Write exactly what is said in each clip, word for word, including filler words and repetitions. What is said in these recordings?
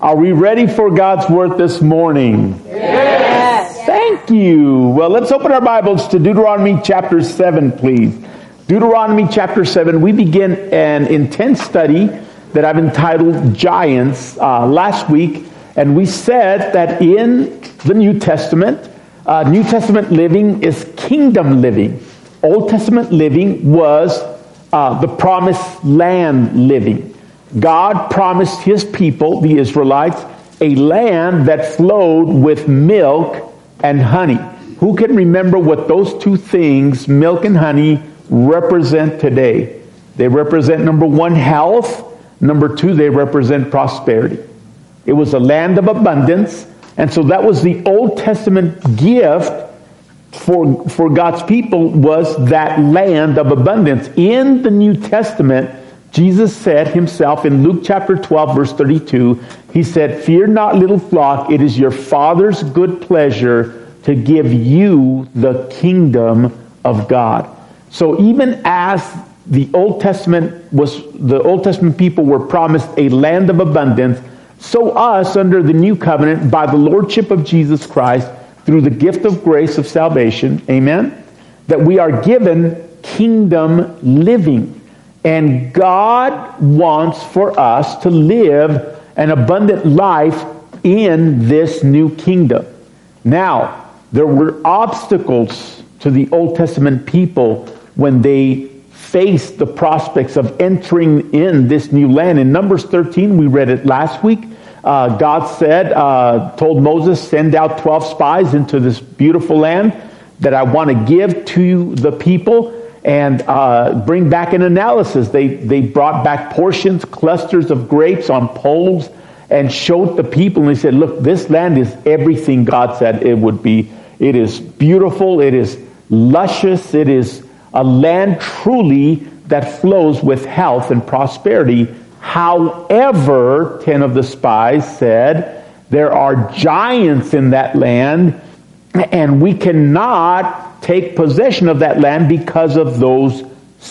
Are we ready for God's Word this morning? Yes. Thank you. Well, let's open our Bibles to Deuteronomy chapter seven, please. Deuteronomy chapter seven. We begin an intense study that I've entitled Giants uh, last week. And we said that in the New Testament, uh, New Testament living is kingdom living. Old Testament living was uh, the promised land living. God promised his people, the Israelites, a land that flowed with milk and honey. Who can remember what those two things, milk and honey, represent today? They represent, number one, health. Number two, they represent prosperity. It was a land of abundance. And so that was the Old Testament gift for, for God's people, was that land of abundance. In the New Testament, Jesus said himself in Luke chapter twelve, verse thirty-two, he said, "Fear not, little flock, it is your Father's good pleasure to give you the kingdom of God." So even as the Old Testament was, the Old Testament people were promised a land of abundance, so us under the new covenant, by the lordship of Jesus Christ, through the gift of grace of salvation, amen, that we are given kingdom living. And God wants for us to live an abundant life in this new kingdom. Now, there were obstacles to the Old Testament people when they faced the prospects of entering in this new land. In Numbers thirteen, we read it last week. Uh, God said, uh, told Moses, send out twelve spies into this beautiful land that I want to give to the people. And uh, bring back an analysis. They they brought back portions, clusters of grapes on poles, and showed the people. And they said, "Look, this land is everything God said it would be. It is beautiful. It is luscious. It is a land truly that flows with health and prosperity." However, ten of the spies said, "There are giants in that land, and we cannot take possession of that land because of those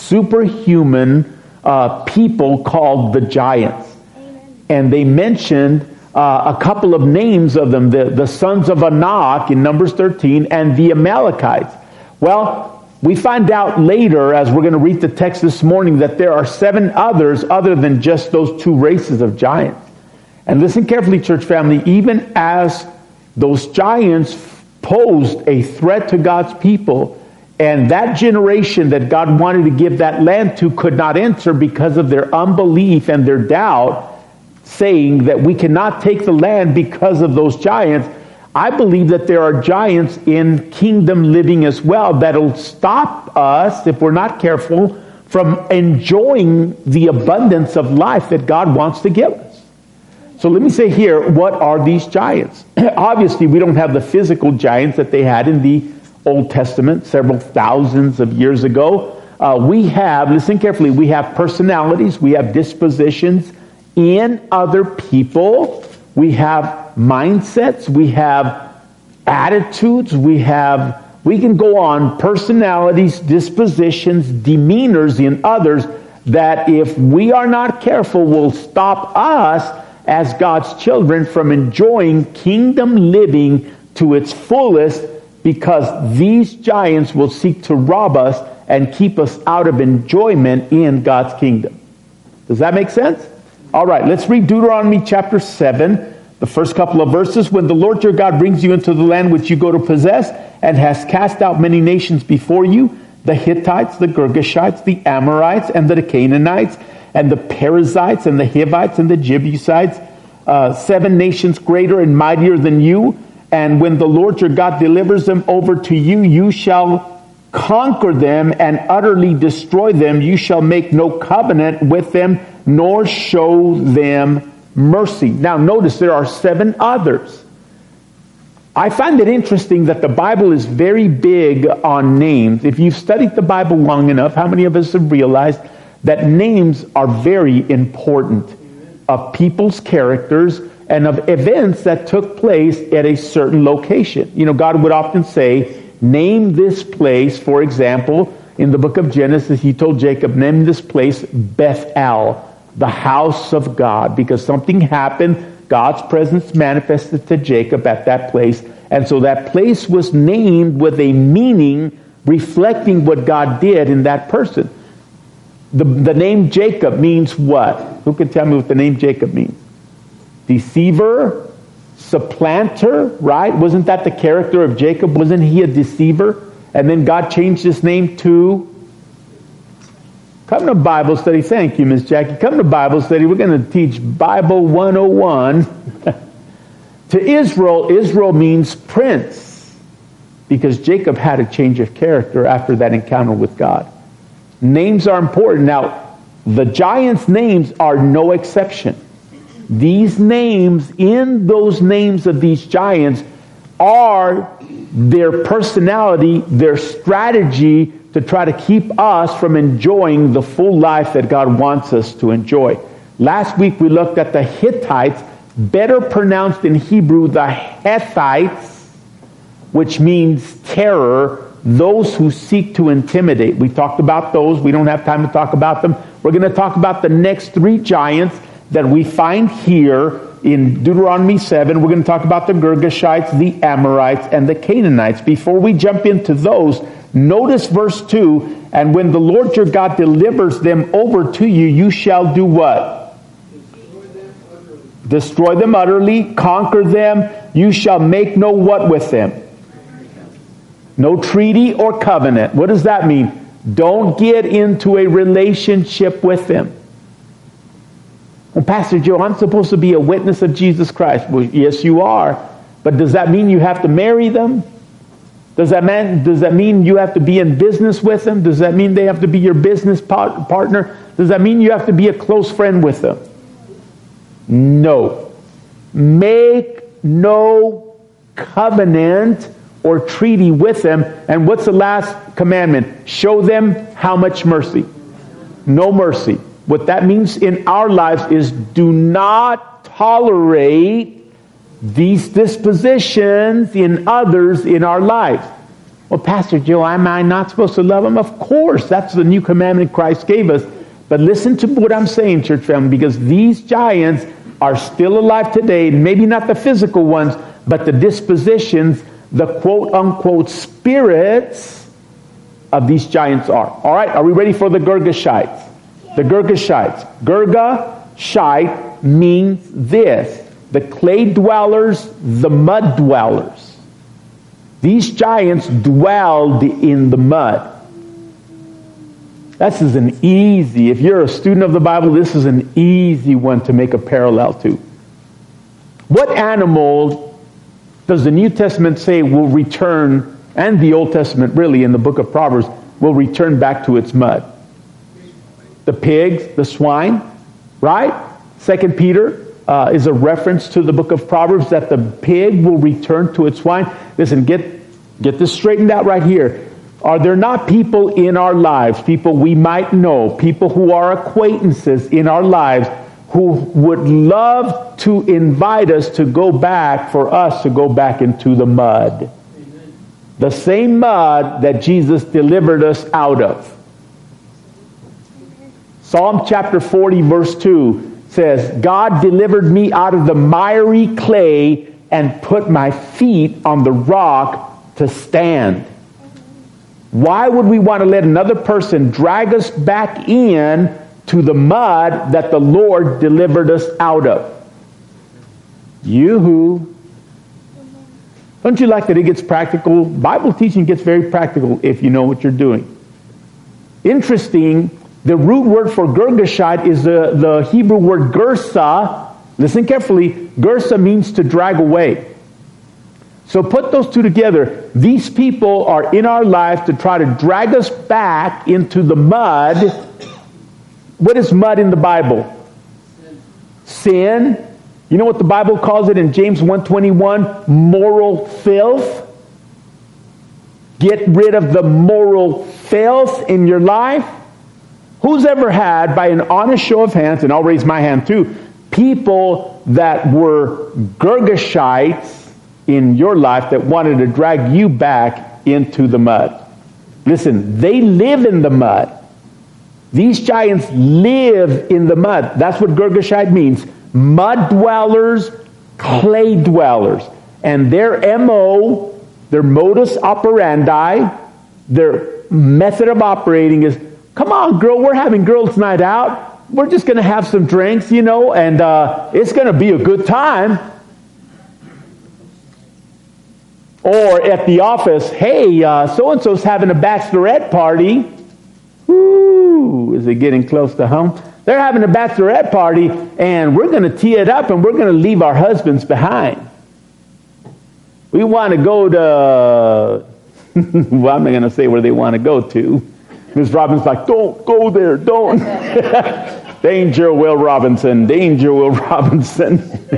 superhuman uh, people called the giants." Amen. And they mentioned uh, a couple of names of them, the, the sons of Anak in Numbers thirteen, and the Amalekites. Well, we find out later, as we're going to read the text this morning, that there are seven others other than just those two races of giants. And listen carefully, church family, even as those giants posed a threat to God's people, and that generation that God wanted to give that land to could not enter because of their unbelief and their doubt, saying that we cannot take the land because of those giants. I believe that there are giants in kingdom living as well that'll stop us, if we're not careful, from enjoying the abundance of life that God wants to give us. So let me say here, what are these giants? Obviously, we don't have the physical giants that they had in the Old Testament several thousands of years ago. Uh, we have, listen carefully, we have personalities, we have dispositions in other people, we have mindsets, we have attitudes, we have, we can go on, personalities, dispositions, demeanors in others that if we are not careful will stop us as God's children from enjoying kingdom living to its fullest, because these giants will seek to rob us and keep us out of enjoyment in God's kingdom. Does that make sense? All right, let's read Deuteronomy chapter seven, the first couple of verses. "When the Lord your God brings you into the land which you go to possess, and has cast out many nations before you, the Hittites, the Girgashites, the Amorites, and the Canaanites, and the Perizzites, and the Hivites, and the Jebusites, uh, seven nations greater and mightier than you. And when the Lord your God delivers them over to you, you shall conquer them and utterly destroy them. You shall make no covenant with them, nor show them mercy." Now notice there are seven others. I find it interesting that the Bible is very big on names. If you've studied the Bible long enough, how many of us have realized that names are very important of people's characters and of events that took place at a certain location? You know, God would often say, name this place, for example, in the book of Genesis, he told Jacob, name this place Bethel, the house of God, because something happened God's presence manifested to Jacob at that place. And so that place was named with a meaning reflecting what God did in that person. The, the name Jacob means what? Who can tell me what the name Jacob means? Deceiver, supplanter, right? Wasn't that the character of Jacob? Wasn't he a deceiver? And then God changed his name to... Come to Bible study. Thank you, Miss Jackie. Come to Bible study. We're going to teach Bible one oh one. To Israel, Israel means prince, because Jacob had a change of character after that encounter with God. Names are important. Now, the giants' names are no exception. These names, in those names of these giants, are their personality, their strategy to try to keep us from enjoying the full life that God wants us to enjoy. Last week we looked at the Hittites, better pronounced in Hebrew the Hethites, which means terror, those who seek to intimidate. We talked about those. We don't have time to talk about them. We're going to talk about the next three giants that we find here in Deuteronomy seven. We're going to talk about the Girgashites, the Amorites, and the Canaanites. Before we jump into those, notice verse two, and when the Lord your God delivers them over to you, you shall do what? Destroy them utterly. Destroy them utterly, conquer them. You shall make no what with them? No treaty or covenant. What does that mean? Don't get into a relationship with them. Well, Pastor Joe, I'm supposed to be a witness of Jesus Christ. Well, yes, you are. But does that mean you have to marry them? Does that mean, does that mean you have to be in business with them? Does that mean they have to be your business par- partner? Does that mean you have to be a close friend with them? No. Make no covenant or treaty with them. And what's the last commandment? Show them how much mercy? No mercy. What that means in our lives is do not tolerate these dispositions in others in our lives. Well, Pastor Joe, am I not supposed to love them? Of course, that's the new commandment Christ gave us. But listen to what I'm saying, church family, because these giants are still alive today. Maybe not the physical ones, but the dispositions, the quote-unquote spirits of these giants are. All right, are we ready for the Girgashites? The Girgashites. Girgashite means this: the clay dwellers, the mud dwellers. These giants dwelled in the mud. This is an easy, if you're a student of the Bible, this is an easy one to make a parallel to. What animal does the New Testament say will return, and the Old Testament really in the book of Proverbs, will return back to its mud? The pigs, the swine, right? Second Peter uh, is a reference to the book of Proverbs that the pig will return to its swine. Listen, get, get this straightened out right here. Are there not people in our lives, people we might know, people who are acquaintances in our lives who would love to invite us to go back, for us to go back into the mud? Amen. The same mud that Jesus delivered us out of. Psalm chapter forty verse two says, God delivered me out of the miry clay and put my feet on the rock to stand. Why would we want to let another person drag us back in to the mud that the Lord delivered us out of? Yoo-hoo. Don't you like that it gets practical? Bible teaching gets very practical if you know what you're doing. Interesting. The root word for Girgashite is the, the Hebrew word gersa. Listen carefully. Gersa means to drag away. So put those two together. These people are in our lives to try to drag us back into the mud. What is mud in the Bible? Sin. Sin. You know what the Bible calls it in James one twenty-one? Moral filth. Get rid of the moral filth in your life. Who's ever had, by an honest show of hands, and I'll raise my hand too, people that were Girgashites in your life that wanted to drag you back into the mud? Listen, they live in the mud. These giants live in the mud. That's what Girgashite means. mud dwellers, clay dwellers. And their M O, their modus operandi, their method of operating is, come on, girl, we're having girls' night out. We're just going to have some drinks, you know, and uh, it's going to be a good time. Or at the office, hey, uh, so-and-so's having a bachelorette party. Ooh, is it getting close to home? They're having a bachelorette party, and we're going to tee it up, and we're going to leave our husbands behind. We want to go to, well, I'm not going to say where they want to go to. Miz Robinson's like, don't go there, don't. Danger, Will Robinson, danger, Will Robinson.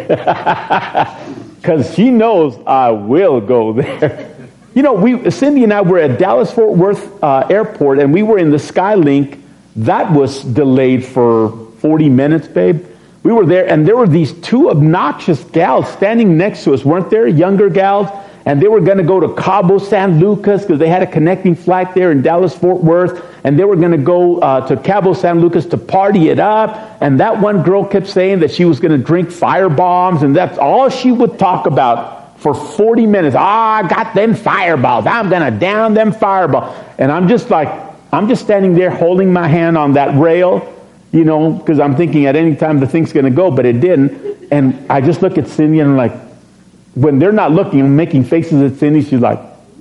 Because she knows I will go there. You know, we, Cindy and I were at Dallas-Fort Worth uh, Airport, and we were in the Skylink. That was delayed for forty minutes, babe. We were there, and there were these two obnoxious gals standing next to us, weren't there? Younger gals. And they were going to go to Cabo San Lucas because they had a connecting flight there in Dallas-Fort Worth. And they were going to go uh, to Cabo San Lucas to party it up. And that one girl kept saying that she was going to drink fire bombs. And that's all she would talk about for forty minutes. Ah, I got them fireballs. I'm going to down them fireballs. And I'm just like, I'm just standing there holding my hand on that rail, you know, because I'm thinking at any time the thing's going to go, but it didn't. And I just look at Cindy and I'm like, when they're not looking and making faces at Cindy, she's like,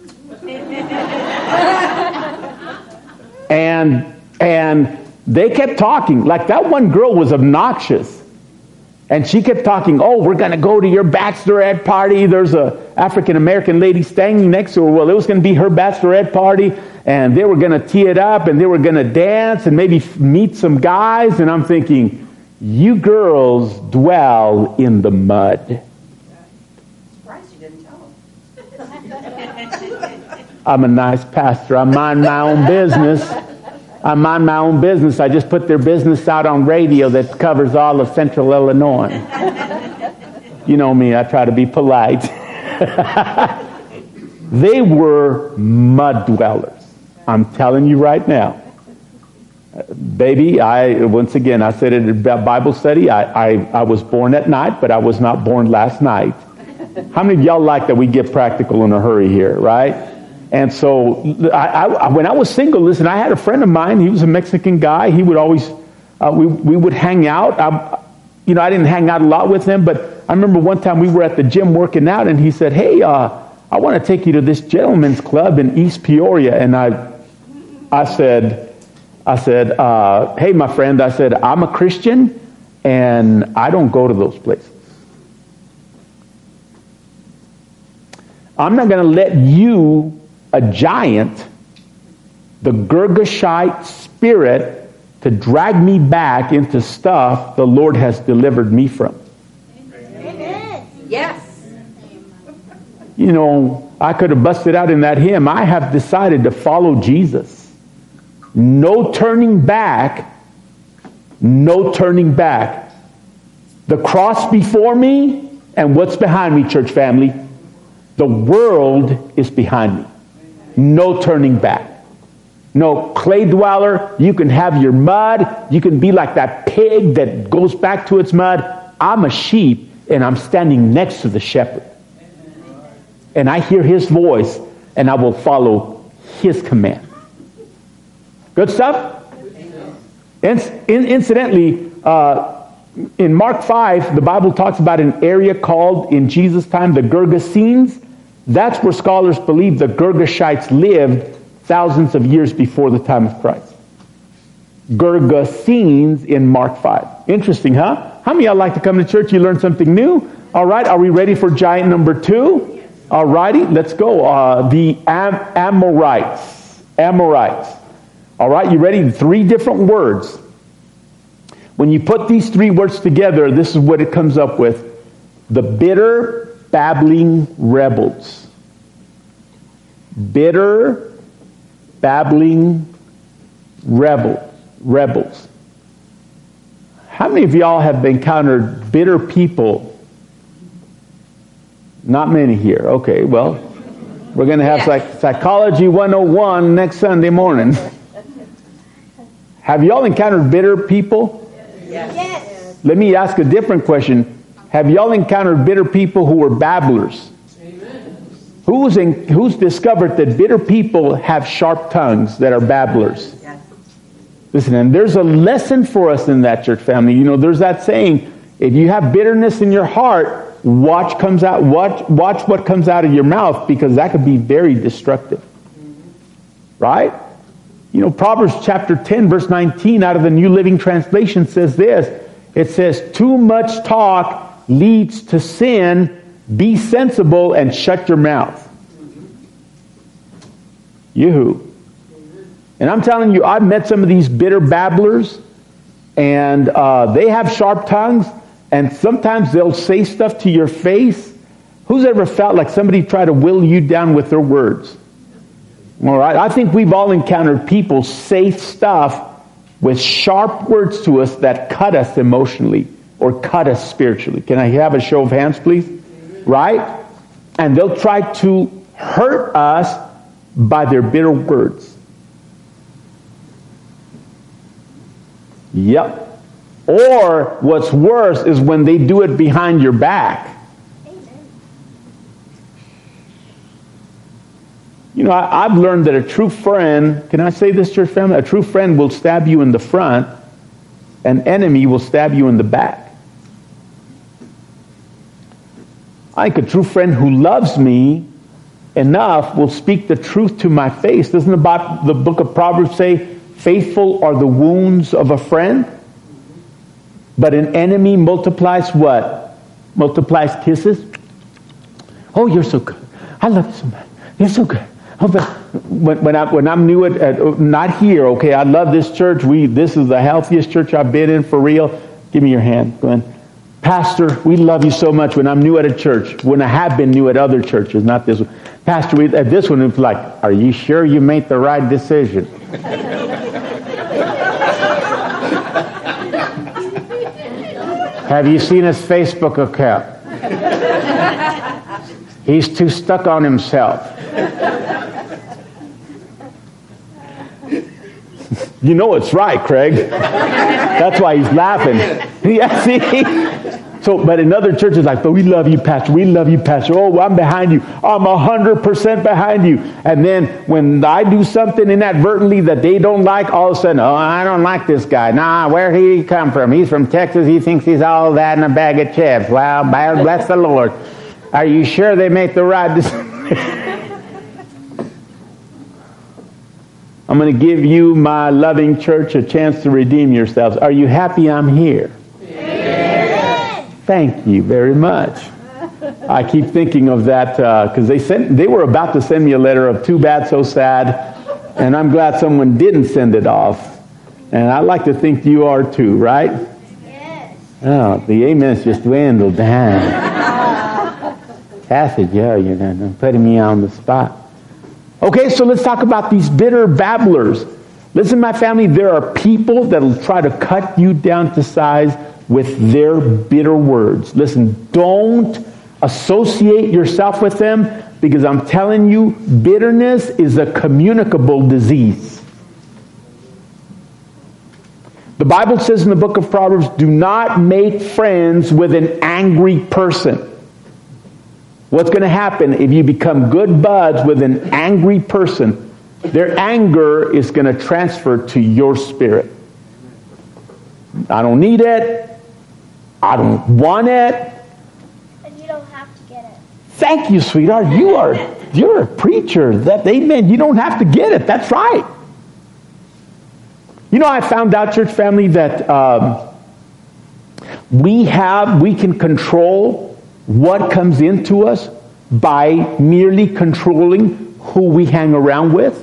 and and they kept talking. Like that one girl was obnoxious. And she kept talking, oh, we're going to go to your bachelorette party. There's a African-American lady standing next to her. Well, it was going to be her bachelorette party. And they were going to tee it up and they were going to dance and maybe meet some guys. And I'm thinking, you girls dwell in the mud. I'm a nice pastor. I mind my own business. I mind my own business. I just put their business out on radio that covers all of Central Illinois. You know me, I try to be polite. They were mud dwellers. I'm telling you right now. Baby, I once again, I said it at Bible study, I, I, I was born at night, but I was not born last night. How many of y'all like that we get practical in a hurry here, right? And so I, I, when I was single, listen, I had a friend of mine. He was a Mexican guy. He would always, uh, we, we would hang out. I, you know, I didn't hang out a lot with him, but I remember one time we were at the gym working out, and he said, hey, uh, I want to take you to this gentleman's club in East Peoria. And I, I said, I said, uh, hey, my friend, I said, I'm a Christian, and I don't go to those places. I'm not going to let you, a giant, the Girgashite spirit, to drag me back into stuff the Lord has delivered me from. Amen. Yes. You know, I could have busted out in that hymn. I have decided to follow Jesus. No turning back. No turning back. The cross before me, and what's behind me, church family? The world is behind me. No turning back. No clay dweller. You can have your mud. You can be like that pig that goes back to its mud. I'm a sheep, and I'm standing next to the shepherd. And I hear his voice, and I will follow his command. Good stuff? In, in, incidentally, uh, in Mark five, the Bible talks about an area called, in Jesus' time, the Gergesenes. That's where scholars believe the Girgashites lived thousands of years before the time of Christ. Gergesenes in Mark five. Interesting, huh? How many of y'all like to come to church? You learn something new? All right, are we ready for giant number two? All righty, let's go. Uh, the Am- Amorites. Amorites. All right, you ready? Three different words. When you put these three words together, this is what it comes up with. The bitter, babbling rebels. Bitter, babbling rebel, rebels. How many of y'all have encountered bitter people? Not many here. Okay, well, we're going to have psych- Psychology one oh one next Sunday morning. Have y'all encountered bitter people? Yes. Yes. Let me ask a different question. Have y'all encountered bitter people who were babblers? Amen. Who's, in, who's discovered that bitter people have sharp tongues that are babblers? Yes. Listen, and there's a lesson for us in that, church family. You know, there's that saying, if you have bitterness in your heart, watch comes out. Watch, watch what comes out of your mouth, because that could be very destructive. Mm-hmm. Right? You know, Proverbs chapter ten, verse nineteen, out of the New Living Translation says this. It says, too much talk leads to sin. Be sensible and shut your mouth. Yoo-hoo. And I'm telling you, I've met some of these bitter babblers, and uh, they have sharp tongues, and sometimes they'll say stuff to your face. Who's ever felt like somebody tried to will you down with their words? All right, I think we've all encountered people say stuff with sharp words to us that cut us emotionally or cut us spiritually. Can I have a show of hands, please? Right? And they'll try to hurt us by their bitter words. Yep. Or what's worse is when they do it behind your back. You know, I, I've learned that a true friend, can I say this, church family? A true friend will stab you in the front. An enemy will stab you in the back. I think a true friend who loves me enough will speak the truth to my face. Doesn't the book of Proverbs say, faithful are the wounds of a friend? But an enemy multiplies what? Multiplies kisses? Oh, you're so good. I love you so much. You're so good. When, when, I, when I'm new at, at, not here, okay, I love this church. We This is the healthiest church I've been in, for real. Give me your hand, Glenn. Pastor, we love you so much when I'm new at a church. When I have been new at other churches, not this one. Pastor, we, at this one, it's like, are you sure you made the right decision? Have you seen his Facebook account? He's too stuck on himself. You know it's right, Craig. That's why he's laughing. Yeah, see? So, but in other churches, like, but we love you, Pastor. We love you, Pastor. Oh, I'm behind you. I'm a hundred percent behind you. And then when I do something inadvertently that they don't like, all of a sudden, oh, I don't like this guy. Nah, where did he come from? He's from Texas. He thinks he's all that in a bag of chips. Well, bless the Lord. Are you sure they make the right decision? I'm going to give you, my loving church, a chance to redeem yourselves. Are you happy I'm here? Yes. Thank you very much. I keep thinking of that because uh, they sent, they were about to send me a letter of too bad, so sad, and I'm glad someone didn't send it off. And I like to think you are too, right? Yes. Oh, the amens just dwindled down. Pastor Joe, you're putting me on the spot. Okay, so let's talk about these bitter babblers. Listen, my family, there are people that will try to cut you down to size with their bitter words. Listen, don't associate yourself with them, because I'm telling you, bitterness is a communicable disease. The Bible says in the book of Proverbs, do not make friends with an angry person. What's going to happen if you become good buds with an angry person? Their anger is going to transfer to your spirit. I don't need it. I don't want it. And you don't have to get it. Thank you, sweetheart. You are you're a preacher. That amen. You don't have to get it. That's right. You know, I found out, church family, that um, we have we can control what comes into us by merely controlling who we hang around with.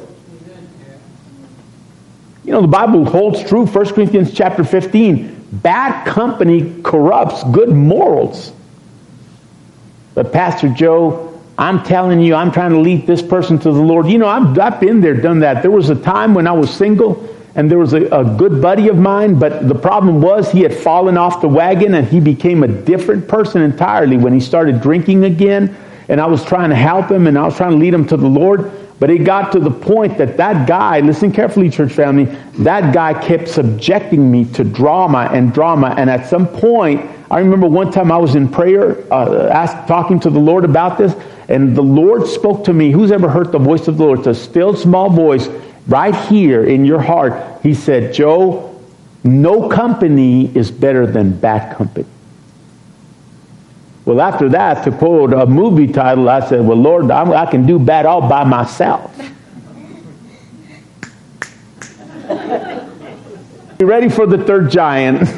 You know, the Bible holds true. First Corinthians chapter fifteen. Bad company corrupts good morals. But Pastor Joe, I'm telling you, I'm trying to lead this person to the Lord. You know, I've, I've been there, done that. There was a time when I was single, and there was a, a good buddy of mine, but the problem was he had fallen off the wagon, and he became a different person entirely when he started drinking again. And I was trying to help him, and I was trying to lead him to the Lord. But it got to the point that that guy, listen carefully, church family, that guy kept subjecting me to drama and drama. And at some point, I remember one time I was in prayer, uh, asked, talking to the Lord about this, and the Lord spoke to me. Who's ever heard the voice of the Lord? It's a still small voice right here in your heart. He said, Joe, no company is better than bad company. Well, after that, to quote a movie title, I said, well, Lord, I'm, I can do bad all by myself. You ready for the third giant?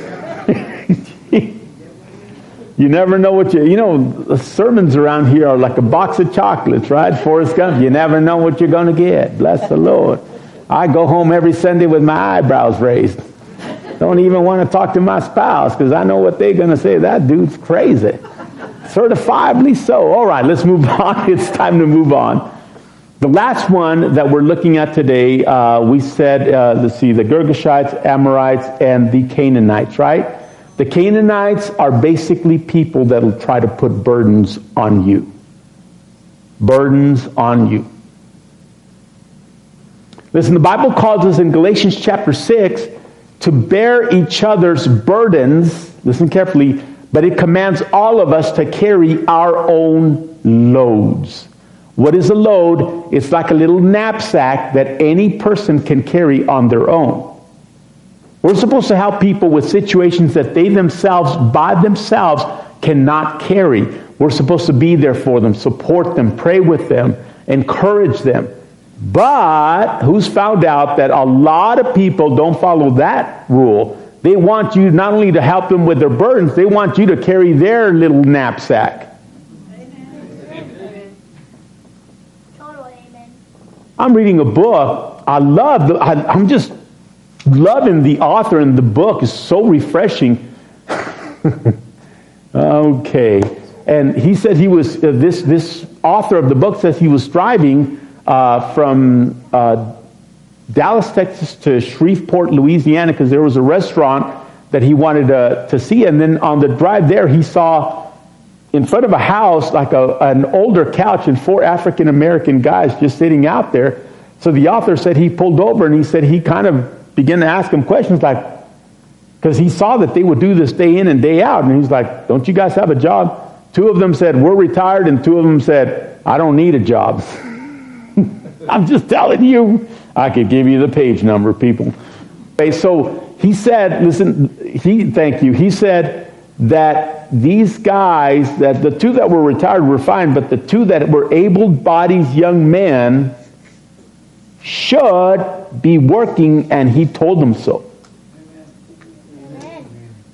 You never know what you, you know, the sermons around here are like a box of chocolates, right? Forrest Gump, you never know what you're going to get. Bless the Lord. I go home every Sunday with my eyebrows raised. Don't even want to talk to my spouse because I know what they're going to say. That dude's crazy. Certifiably so. All right, let's move on. It's time to move on. The last one that we're looking at today, uh, we said, uh, let's see, the Girgashites, Amorites, and the Canaanites, right? The Canaanites are basically people that will try to put burdens on you. Burdens on you. Listen, the Bible calls us in Galatians chapter six to bear each other's burdens. Listen carefully. But it commands all of us to carry our own loads. What is a load? It's like a little knapsack that any person can carry on their own. We're supposed to help people with situations that they themselves, by themselves, cannot carry. We're supposed to be there for them, support them, pray with them, encourage them. But who's found out that a lot of people don't follow that rule? They want you not only to help them with their burdens, they want you to carry their little knapsack. Amen. Totally amen. I'm reading a book. I love, the, I, I'm just loving the author, and the book is so refreshing. Okay. And he said he was, uh, this, this author of the book says he was driving uh, from uh, Dallas, Texas to Shreveport, Louisiana, because there was a restaurant that he wanted to, to see. And then on the drive there, he saw in front of a house like a, an older couch and four African-American guys just sitting out there. So the author said he pulled over and he said he kind of began to ask them questions like, because he saw that they would do this day in and day out. And he's like, don't you guys have a job? Two of them said, we're retired. And two of them said, I don't need a job. I'm just telling you. I could give you the page number, people. Okay, so he said, listen, he, thank you. He said that these guys, that the two that were retired were fine, but the two that were able-bodied young men should be working, and he told them so. Amen.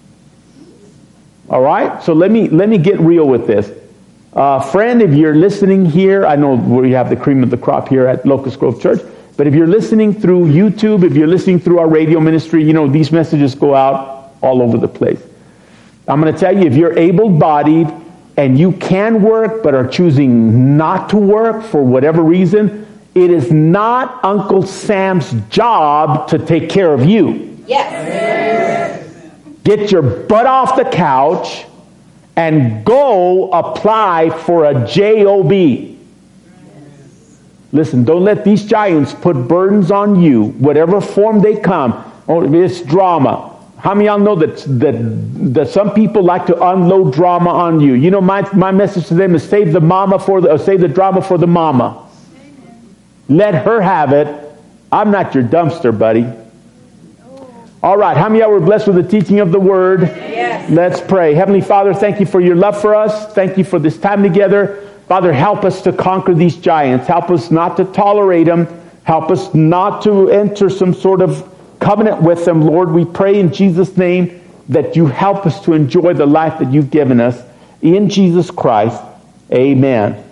All right? So let me let me get real with this. Uh, friend, if you're listening here, I know we have the cream of the crop here at Locust Grove Church, but if you're listening through YouTube, if you're listening through our radio ministry, you know, these messages go out all over the place. I'm going to tell you, if you're able-bodied and you can work but are choosing not to work for whatever reason, it is not Uncle Sam's job to take care of you. Yes. Get your butt off the couch and go apply for a job. Listen, don't let these giants put burdens on you, whatever form they come. Oh, it's drama. How many of y'all know that, that that some people like to unload drama on you? You know, my my message to them is save the mama for the, or save the drama for the mama. Amen. Let her have it. I'm not your dumpster, buddy. All right, how many of y'all were blessed with the teaching of the Word? Yes. Let's pray. Heavenly Father, thank you for your love for us. Thank you for this time together. Father, help us to conquer these giants. Help us not to tolerate them. Help us not to enter some sort of covenant with them. Lord, we pray in Jesus' name that you help us to enjoy the life that you've given us. In Jesus Christ, amen.